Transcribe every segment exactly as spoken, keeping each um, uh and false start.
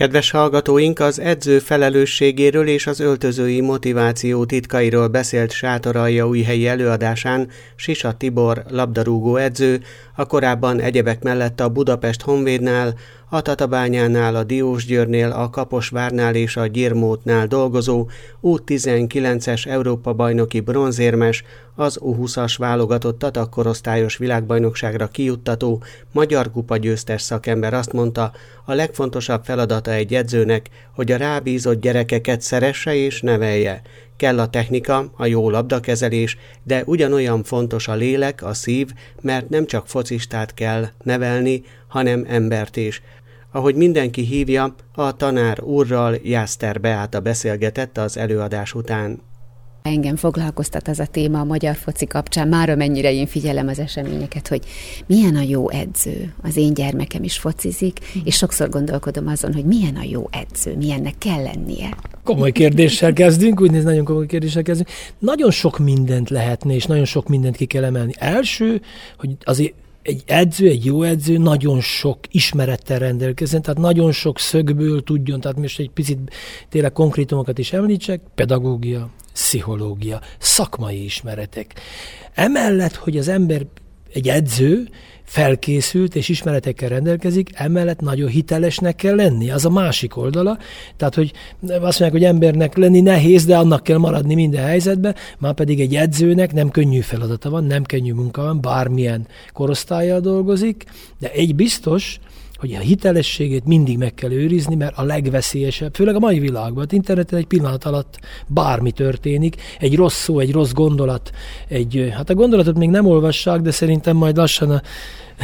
Kedves hallgatóink, az edző felelősségéről és az öltözői motiváció titkairól beszélt Sátoraljaújhelyi előadásán Sisa Tibor labdarúgó edző, a korábban egyebek mellett a Budapest Honvédnál, a Tatabányánál, a Diósgyőrnél, a Kaposvárnál és a Gyirmótnál dolgozó U tizenkilences Európa-bajnoki bronzérmes, az U húszas válogatott tatak-korosztályos világbajnokságra kijuttató magyar kupa győztes szakember azt mondta, a legfontosabb feladata egy edzőnek, hogy a rábízott gyerekeket szeresse és nevelje. Kell a technika, a jó labdakezelés, de ugyanolyan fontos a lélek, a szív, mert nem csak focistát kell nevelni, hanem embert is. Ahogy mindenki hívja, a tanár úrral, Jászter Beáta beszélgetett az előadás után. Engem foglalkoztat az a téma a magyar foci kapcsán, mára mennyire én figyelem az eseményeket, hogy milyen a jó edző. Az én gyermekem is focizik, és sokszor gondolkodom azon, hogy milyen a jó edző, milyennek kell lennie. Komoly kérdéssel kezdünk, úgy néz, nagyon komoly kérdéssel kezdünk. Nagyon sok mindent lehetne, és nagyon sok mindent ki kell emelni. Első, hogy azért egy edző, egy jó edző nagyon sok ismerettel rendelkezzen, tehát nagyon sok szögből tudjon, tehát most egy picit tényleg konkrétumokat is említsek, pedagógia, pszichológia, szakmai ismeretek. Emellett, hogy az ember, egy edző felkészült és ismeretekkel rendelkezik, emellett nagyon hitelesnek kell lenni. Az a másik oldala. Tehát, hogy azt mondják, hogy embernek lenni nehéz, de annak kell maradni minden helyzetben, már pedig egy edzőnek nem könnyű feladata van, nem könnyű munka van, bármilyen korosztállyal dolgozik, de egy biztos, hogy a hitelességét mindig meg kell őrizni, mert a legveszélyesebb, főleg a mai világban, az interneten egy pillanat alatt bármi történik, egy rossz szó, egy rossz gondolat, egy, hát a gondolatot még nem olvassák, de szerintem majd lassan a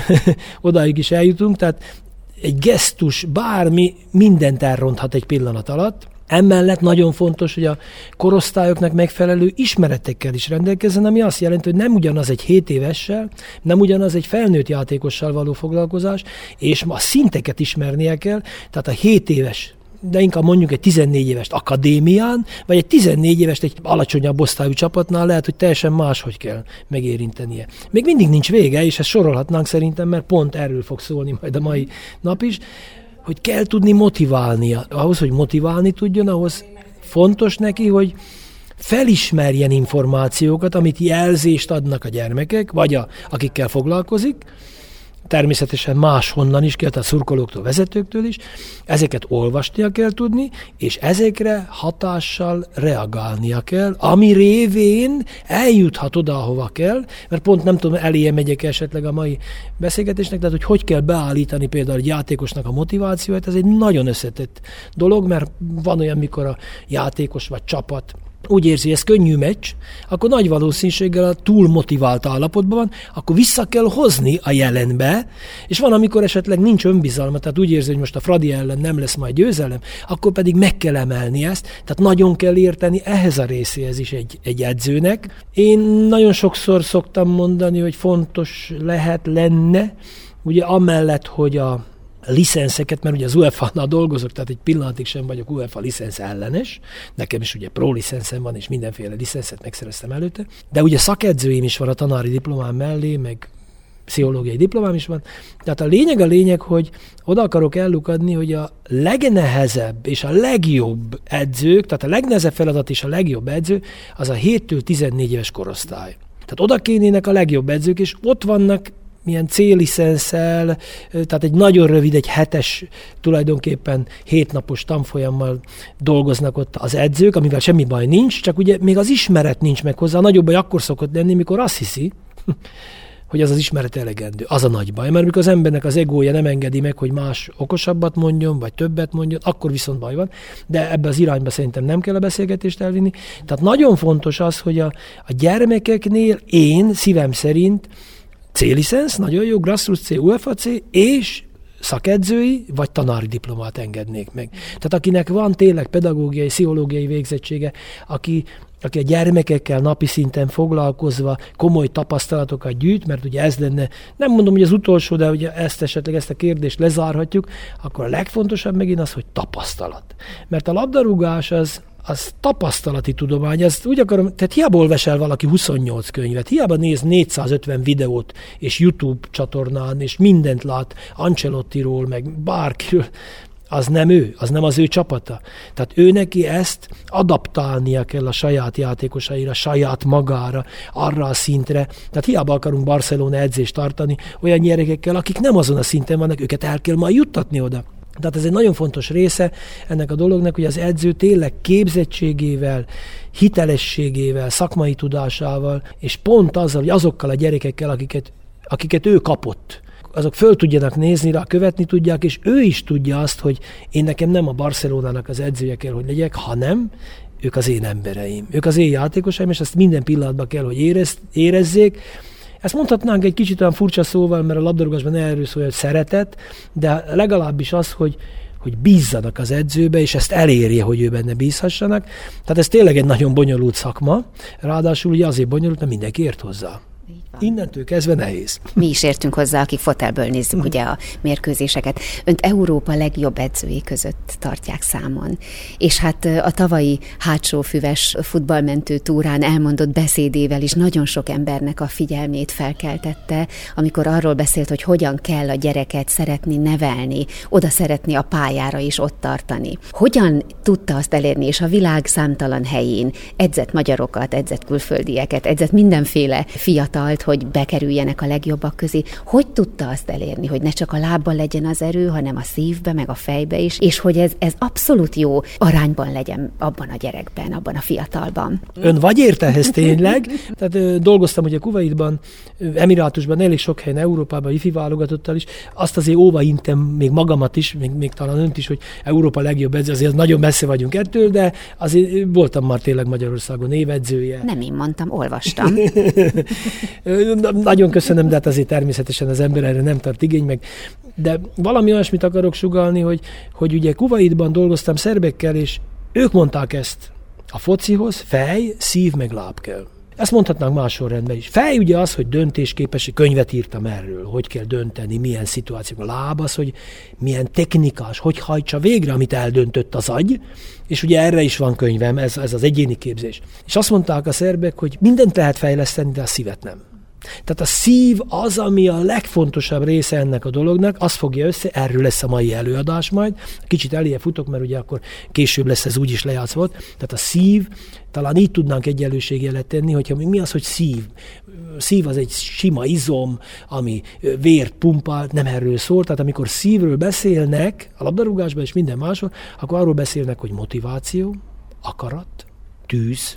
odáig is eljutunk, tehát egy gesztus, bármi, mindent elronthat egy pillanat alatt. Emellett nagyon fontos, hogy a korosztályoknak megfelelő ismeretekkel is rendelkezzen, ami azt jelenti, hogy nem ugyanaz egy hét évessel, nem ugyanaz egy felnőtt játékossal való foglalkozás, és a szinteket ismernie kell, tehát a hét éves, de inkább mondjuk egy tizennégy évest akadémián, vagy egy tizennégy évest egy alacsonyabb osztályú csapatnál lehet, hogy teljesen máshogy kell megérintenie. Még mindig nincs vége, és ezt sorolhatnánk szerintem, mert pont erről fog szólni majd a mai nap is, hogy kell tudni motiválnia. Ahhoz, hogy motiválni tudjon, ahhoz fontos neki, hogy felismerjen információkat, amit jelzést adnak a gyermekek, vagy a, akikkel foglalkozik, természetesen máshonnan is kell, tehát szurkolóktól, vezetőktől is, ezeket olvasnia kell tudni, és ezekre hatással reagálnia kell, ami révén eljuthat oda, ahova kell, mert pont nem tudom, eléje megyek esetleg a mai beszélgetésnek, tehát hogy hogy kell beállítani például egy játékosnak a motivációt, ez egy nagyon összetett dolog, mert van olyan, mikor a játékos vagy csapat úgy érzi, hogy ez könnyű meccs, akkor nagy valószínűséggel a túl motivált állapotban van, akkor vissza kell hozni a jelenbe, és van, amikor esetleg nincs önbizalma, tehát úgy érzi, hogy most a Fradi ellen nem lesz majd győzelem, akkor pedig meg kell emelni ezt, tehát nagyon kell érteni ehhez a részéhez is egy, egy edzőnek. Én nagyon sokszor szoktam mondani, hogy fontos lehet, lenne, ugye amellett, hogy a licenszeket, mert ugye az UEFA-nál dolgozok, tehát egy pillanatig sem vagyok UEFA licensz ellenes, nekem is ugye pro licenszem van, és mindenféle licenszet megszereztem előtte, de ugye szakedzőim is van a tanári diplomám mellé, meg pszichológiai diplomám is van, tehát a lényeg a lényeg, hogy oda akarok ellukadni, hogy a legnehezebb és a legjobb edzők, tehát a legnehezebb feladat és a legjobb edző, az a héttől tizennégy éves korosztály. Tehát oda kénének a legjobb edzők, és ott vannak milyen C-licenszel, tehát egy nagyon rövid, egy hetes, tulajdonképpen hétnapos tanfolyammal dolgoznak ott az edzők, amivel semmi baj nincs, csak ugye még az ismeret nincs meg hozzá. A nagyobb baj akkor szokott lenni, mikor azt hiszi, hogy az az ismeret elegendő. Az a nagy baj, mert mikor az embernek az egója nem engedi meg, hogy más okosabbat mondjon, vagy többet mondjon, akkor viszont baj van. De ebbe az irányba szerintem nem kell a beszélgetést elvinni. Tehát nagyon fontos az, hogy a, a gyermekeknél én szívem szerint C-licensz, nagyon jó, Grassroots C, UEFA C, és szakedzői vagy tanári diplomát engednék meg. Tehát akinek van tényleg pedagógiai, pszichológiai végzettsége, aki, aki a gyermekekkel napi szinten foglalkozva komoly tapasztalatokat gyűjt, mert ugye ez lenne, nem mondom, hogy az utolsó, de ugye ezt esetleg ezt a kérdést lezárhatjuk, akkor a legfontosabb megint az, hogy tapasztalat. Mert a labdarúgás az az tapasztalati tudomány, ezt úgy akarom, tehát hiába olvasál valaki huszonnyolc könyvet, hiába néz négyszázötven videót, és YouTube csatornán, és mindent lát Ancelottiról, meg bárkiről, az nem ő, az nem az ő csapata. Tehát ő neki ezt adaptálnia kell a saját játékosaira, saját magára, arra a szintre. Tehát hiába akarunk Barcelona edzést tartani olyan gyerekekkel, akik nem azon a szinten vannak, őket el kell majd juttatni oda. Tehát ez egy nagyon fontos része ennek a dolognak, hogy az edző tényleg képzettségével, hitelességével, szakmai tudásával, és pont azzal, hogy azokkal a gyerekekkel, akiket, akiket ő kapott, azok föl tudjanak nézni rá, követni tudják, és ő is tudja azt, hogy én nekem nem a Barcelonának az edzője kell, hogy legyek, hanem ők az én embereim, ők az én játékosaim, és ezt minden pillanatban kell, hogy érez, érezzék. Ezt mondhatnánk egy kicsit olyan furcsa szóval, mert a labdarúgásban erről szól, hogy szeretet, de legalábbis az, hogy, hogy bízzanak az edzőbe, és ezt elérje, hogy ő benne bízhassanak. Tehát ez tényleg egy nagyon bonyolult szakma, ráadásul ugye azért bonyolult, mert mindenki ért hozzá. Innentől kezdve nehéz. Mi is értünk hozzá, akik fotelből nézzük ugye a mérkőzéseket. Önt Európa legjobb edzői között tartják számon. És hát a tavalyi hátsófüves futballmentő túrán elmondott beszédével is nagyon sok embernek a figyelmét felkeltette, amikor arról beszélt, hogy hogyan kell a gyereket szeretni nevelni, oda szeretni a pályára is ott tartani. Hogyan tudta azt elérni, és a világ számtalan helyén edzett magyarokat, edzett külföldieket, edzett mindenféle fiatalt, hogy bekerüljenek a legjobbak közé. Hogy tudta azt elérni, hogy ne csak a lábban legyen az erő, hanem a szívbe, meg a fejbe is, és hogy ez, ez abszolút jó arányban legyen abban a gyerekben, abban a fiatalban. Ön vagy ért ehhez tényleg? Tehát ö, dolgoztam ugye Kuwaitban, Emirátusban, elég sok helyen, Európában, ifi válogatottal is. Azt azért óva intem még magamat is, még, még talán önt is, hogy Európa legjobb edző, azért nagyon messze vagyunk ettől, de azért voltam már tényleg Magyarországon évedzője. Nem én mondtam, olvastam. Nagyon köszönöm, de hát azért természetesen az ember erre nem tart igény, meg. De valami olyasmit akarok sugallni, hogy, hogy ugye Kuwaitban dolgoztam szerbekkel, és ők mondták ezt. A focihoz fej, szív meg láb kell. Ezt mondhatnánk más sorrendben is. Fej ugye az, hogy döntésképes, könyvet írtam erről, hogy kell dönteni, milyen szituációk. A láb az, hogy milyen technikás, hogy hajtsa végre, amit eldöntött az agy, és ugye erre is van könyvem, ez, ez az egyéni képzés. És azt mondták a szerbek, hogy mindent lehet fejleszteni, de a szívet nem. Tehát a szív az, ami a legfontosabb része ennek a dolognak, az fogja össze, erről lesz a mai előadás majd. Kicsit eléje futok, mert ugye akkor később lesz ez úgyis lejátszva. Tehát a szív, talán így tudnánk egyenlőségjelet tenni, hogyha mi az, hogy szív. Szív az egy sima izom, ami vért pumpál, nem erről szól. Tehát amikor szívről beszélnek, a labdarúgásban és minden máshol, akkor arról beszélnek, hogy motiváció, akarat, tűz,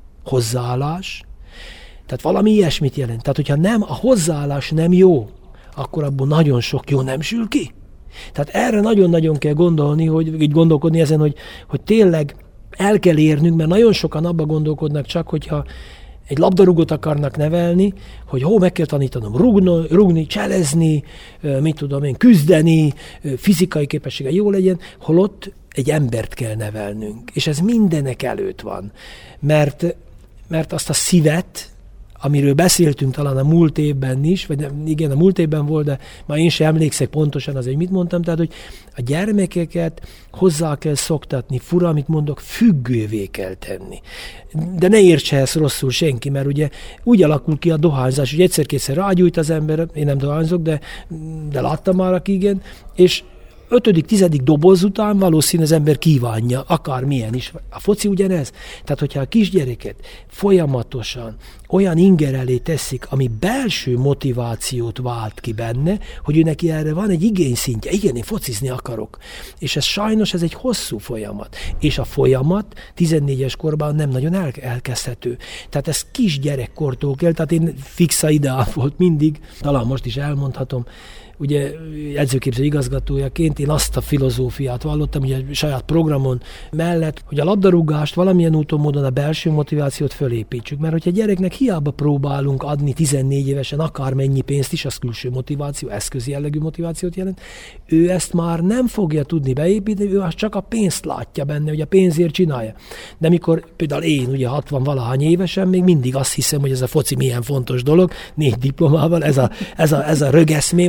hozzáállás. Tehát valami ilyesmit jelent. Tehát, hogyha nem, a hozzáállás nem jó, akkor abból nagyon sok jó nem sül ki. Tehát erre nagyon-nagyon kell gondolni, hogy így gondolkodni ezen, hogy, hogy tényleg el kell érnünk, mert nagyon sokan abba gondolkodnak csak, hogyha egy labdarúgót akarnak nevelni, hogy hó, meg kell tanítanom rugni, rugni, cselezni, mit tudom én, küzdeni, fizikai képessége jó legyen, holott egy embert kell nevelnünk. És ez mindenek előtt van. Mert, mert azt a szívet, amiről beszéltünk talán a múlt évben is, vagy nem, igen, a múlt évben volt, de már én sem emlékszek pontosan azért, mit mondtam, tehát, hogy a gyermekeket hozzá kell szoktatni, fura, amit mondok, függővé kell tenni. De ne értse ezt rosszul senki, mert ugye úgy alakul ki a dohányzás, hogy egyszer-kétszer rágyújt az ember, én nem dohányzok, de, de láttam már, aki igen, és ötödik, tizedik doboz után valószínű az ember kívánja, akármilyen is. A foci ugyanez. Tehát, hogyha a kisgyereket folyamatosan olyan inger elé teszik, ami belső motivációt vált ki benne, hogy ő neki erre van egy igényszintje. Igen, én focizni akarok. És ez sajnos ez egy hosszú folyamat. És a folyamat tizennégyes korban nem nagyon el- elkezdhető. Tehát ez kisgyerekkortól kell, tehát én fixa ideál volt mindig, talán most is elmondhatom, ugye edzőképző igazgatójaként én azt a filozófiát vallottam, ugye saját programon mellett, hogy a labdarúgást valamilyen úton módon a belső motivációt fölépítsük, mert hogyha a gyereknek hiába próbálunk adni tizennégy évesen akármennyi pénzt is, az külső motiváció, eszközi jellegű motivációt jelent, ő ezt már nem fogja tudni beépíteni, ő azt csak a pénzt látja benne, hogy a pénzért csinálja. De mikor például én ugye hatvan valahány évesen még mindig azt hiszem, hogy ez a foci milyen fontos dolog, négy diplomával, ez a, ez a, ez a rögeszmém, ahol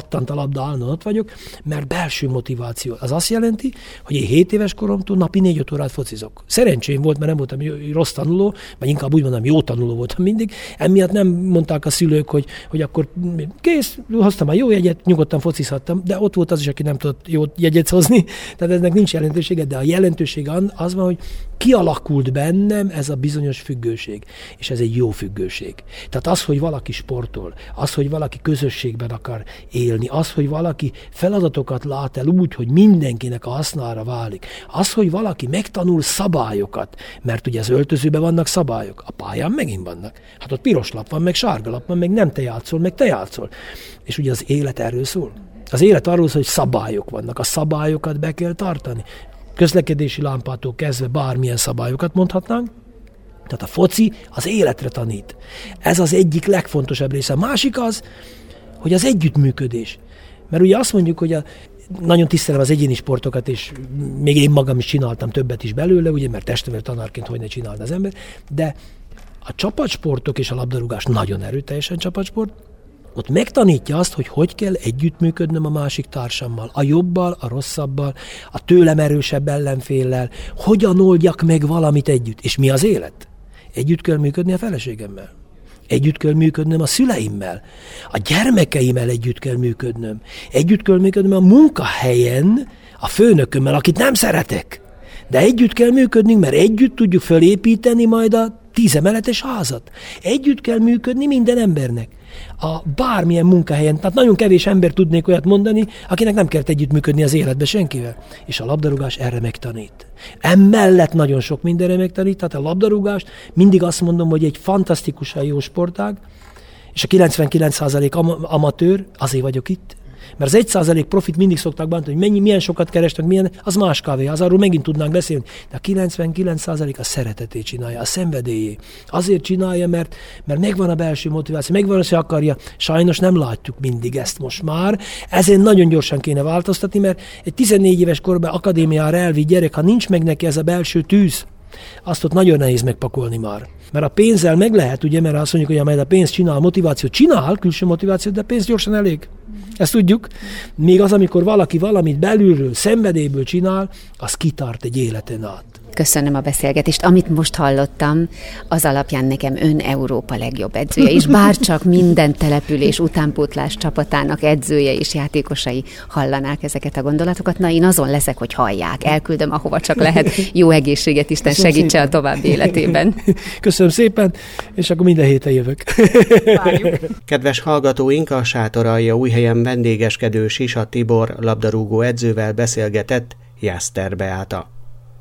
pattant a labda, állandóan ott vagyok, mert belső motiváció. Az azt jelenti, hogy én hét éves koromtól napi négy-öt órát focizok. Szerencsém volt, mert nem voltam rossz tanuló, vagy inkább úgy mondom, jó tanuló voltam mindig. Emiatt nem mondták a szülők, hogy, hogy akkor kész, hoztam a jó jegyet, nyugodtan focizhattam, de ott volt az is, aki nem tudott jó jegyet hozni, tehát ennek nincs jelentősége, de a jelentősége az van, hogy kialakult bennem ez a bizonyos függőség, és ez egy jó függőség. Tehát az, hogy valaki sportol, az, hogy valaki közösségben akar élni, az, hogy valaki feladatokat lát el úgy, hogy mindenkinek a hasznára válik, az, hogy valaki megtanul szabályokat, mert ugye az öltözőben vannak szabályok, a pályán megint vannak. Hát ott piros lap van, meg sárga lap van, meg nem te játszol, meg te játszol. És ugye az élet erről szól. Az élet arról szól, hogy szabályok vannak, a szabályokat be kell tartani. Közlekedési lámpától kezdve bármilyen szabályokat mondhatnánk. Tehát a foci az életre tanít. Ez az egyik legfontosabb része. A másik az, hogy az együttműködés. Mert ugye azt mondjuk, hogy a, nagyon tisztelem az egyéni sportokat, és még én magam is csináltam többet is belőle, ugye, mert testnevelő tanárként hogy ne csinálna az ember, de a csapatsportok és a labdarúgás nagyon erőteljesen csapatsport, ott megtanítja azt, hogy hogy kell együttműködnöm a másik társammal, a jobbal, a rosszabbal, a tőlem erősebb ellenféllel, hogyan oldjak meg valamit együtt. És mi az élet? Együtt kell működni a feleségemmel. Együtt kell működnöm a szüleimmel. A gyermekeimmel együtt kell működnöm. Együtt kell működnöm a munkahelyen a főnökömmel, akit nem szeretek. De együtt kell működnünk, mert együtt tudjuk fölépíteni majd a tízemeletes házat. Együtt kell működni minden embernek. A bármilyen munkahelyen, tehát nagyon kevés ember tudnék olyat mondani, akinek nem kellett együttműködni az életbe senkivel. És a labdarúgás erre megtanít. Emellett nagyon sok mindenre megtanít, tehát a labdarúgást mindig azt mondom, hogy egy fantasztikusan jó sportág, és a kilencvenkilenc százalék am- amatőr, azért vagyok itt. Mert az egy százalék profit mindig szokták bántani, hogy mennyi, milyen sokat kerestek, milyen, az más kávé, az arról megint tudnánk beszélni. De a kilencvenkilenc százalék a szeretetét csinálja, a szenvedélyé. Azért csinálja, mert, mert megvan a belső motiváció, megvan az, hogy akarja. Sajnos nem látjuk mindig ezt most már. Ezen nagyon gyorsan kéne változtatni, mert egy tizennégy éves korban akadémiára elvitt gyerek, ha nincs meg neki ez a belső tűz, azt ott nagyon nehéz megpakolni már. Mert a pénzzel meg lehet, ugye, mert azt mondjuk, hogy amely a pénz csinál, motivációt csinál, külső motivációt, de a pénz gyorsan elég. Ezt tudjuk. Még az, amikor valaki valamit belülről, szenvedélyből csinál, az kitart egy életen át. Köszönöm a beszélgetést. Amit most hallottam, az alapján nekem ön Európa legjobb edzője, és bárcsak minden település utánpótlás csapatának edzője és játékosai hallanák ezeket a gondolatokat, na én azon leszek, hogy hallják. Elküldöm, ahova csak lehet. Jó egészséget, Isten Köszönöm segítse szépen a további életében. Köszönöm szépen, és akkor minden héten jövök. Várjuk. Kedves hallgatóink, a Sátoraljaújhelyen vendégeskedő Sisa Tibor labdarúgó edzővel beszélgetett Jászter Beáta.